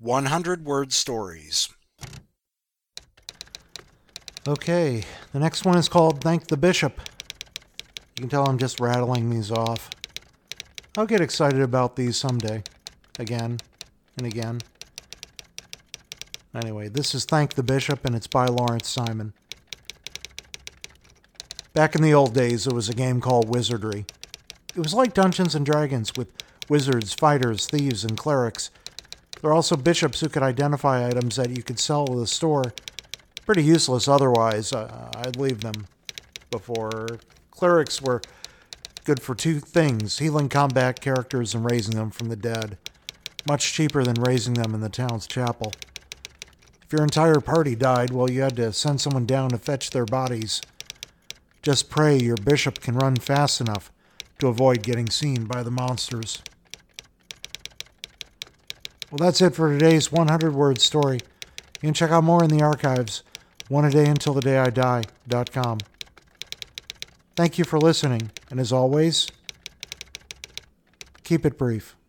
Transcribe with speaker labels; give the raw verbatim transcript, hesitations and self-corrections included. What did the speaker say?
Speaker 1: one hundred word stories.
Speaker 2: Okay, the next one is called Thank the Bishop. You can tell I'm just rattling these off. I'll get excited about these someday. Again and again. Anyway, this is Thank the Bishop, and it's by Lawrence Simon. Back in the old days, there was a game called Wizardry. It was like Dungeons and Dragons, with wizards, fighters, thieves, and clerics. There are also bishops who could identify items that you could sell to the store. Pretty useless otherwise. Uh, I'd leave them before. Clerics were good for two things: healing combat characters and raising them from the dead. Much cheaper than raising them in the town's chapel. If your entire party died, well, you had to send someone down to fetch their bodies. Just pray your bishop can run fast enough to avoid getting seen by the monsters. Well, that's it for today's one hundred word story. You can check out more in the archives, one a day until the day I die dot com. Thank you for listening, and as always, keep it brief.